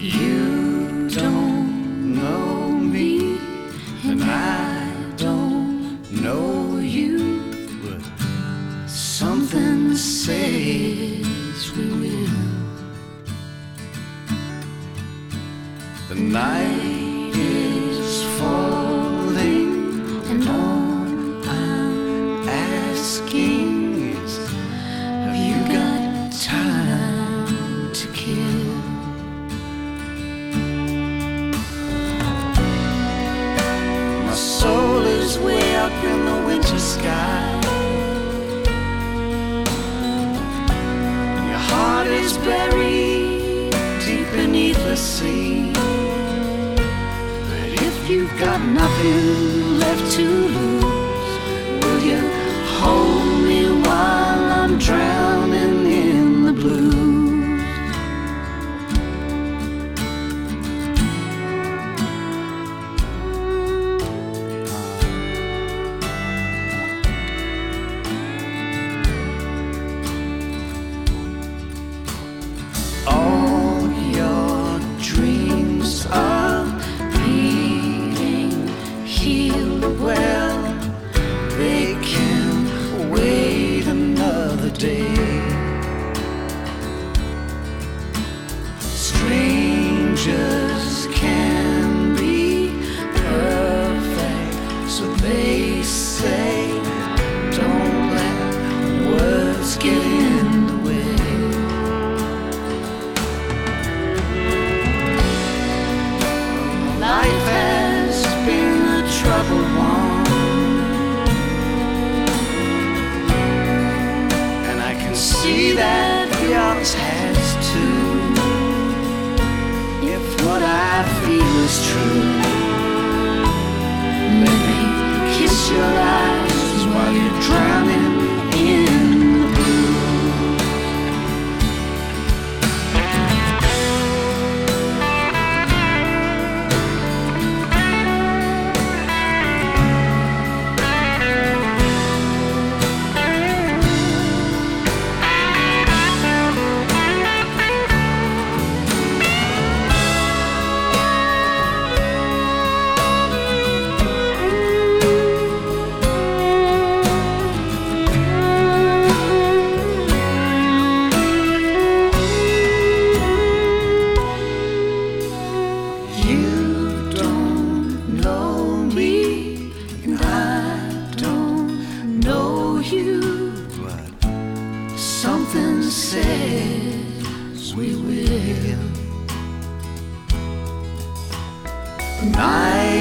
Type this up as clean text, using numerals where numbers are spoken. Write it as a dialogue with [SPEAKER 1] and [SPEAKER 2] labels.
[SPEAKER 1] You don't know me, and I don't know you, but something says we will. The night is falling, and all I'm asking is, have you got time to kill? My soul is way up in the winter sky, and your heart is buried deep beneath the sea. But if you've got nothing left to lose, will you hold me while I'm drowning in the blues? All your dreams are bleeding, healed well. They can wait another day. Strangers can be perfect, so they say. Don't let words get in the way. Life has been a troubled one, and I can see that yours has too. If what I feel is true, let me kiss your eyes while you're drowning in the blue. You don't know me, and I don't know you, but something says we will. The night